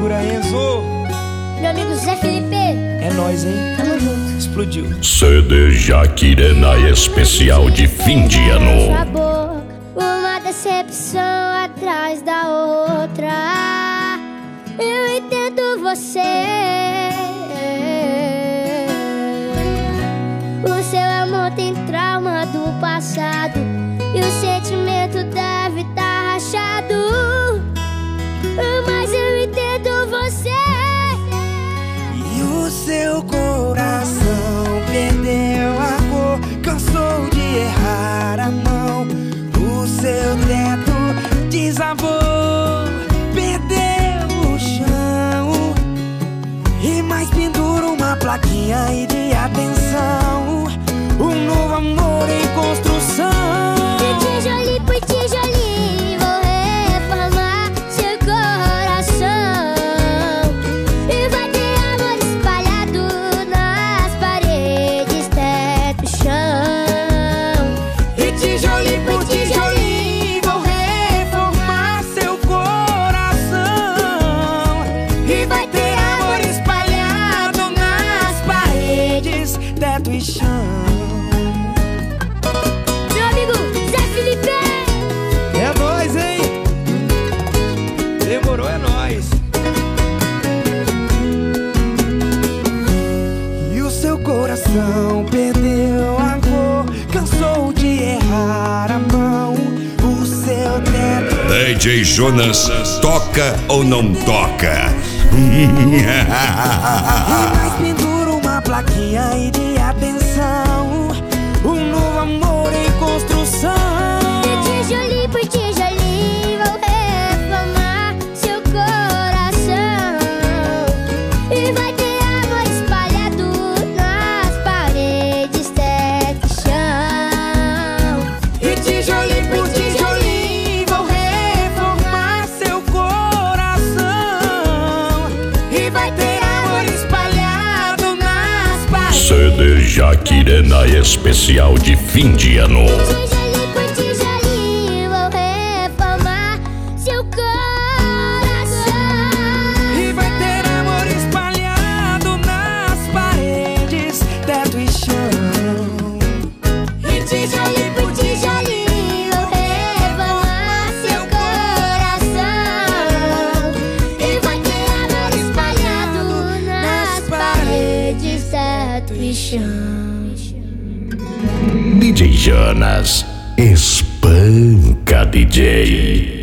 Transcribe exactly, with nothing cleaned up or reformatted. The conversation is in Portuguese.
Segura, Enzo. Meu amigo Zé Felipe. É nóis, hein? Tamo junto. Explodiu. C D Jaquirena especial de fim de ano. Sua boca, uma decepção atrás da outra. Eu entendo você. O seu amor tem trauma do passado e o sentimento deve estar rachado. Mas eu entendo você. E o seu coração perdeu a cor, cansou de errar a mão. O seu teto desabou, perdeu o chão. E mais pendura uma plaquinha aí de atenção. Um novo amor em construção. De tijolinho por tijolinho vou reformar seu coração. E vai ter amor espalhado nas paredes, teto, chão. E tijolinho por tijolinho vou reformar seu coração. E vai ter amor espalhado nas paredes, teto e chão. Meu amigo Zé Felipe. É nóis, hein? Demorou, é nóis. E o seu coração perdeu a cor, cansou de errar a mão. O seu teto D J Jonas, toca ou não toca? e mais pendura uma plaquinha aí de atenção. Um novo amor em construção. De tijolinho por tijolinho vou reformar seu coração. E vai ter amor espalhado nas paredes, teto e chão. E tijolinho por tijolinho vou reformar seu coração. E vai ter amor espalhado nas paredes. C D Jaquirena especial de fim de ano. Tijolinho por tijolinho vou reformar seu coração. E vai ter amor espalhado nas paredes, teto e chão. E tijolinho por tijolinho Vou reformar seu coração. E vai ter amor espalhado nas paredes, teto e chão. D J Jonas, espanca D J.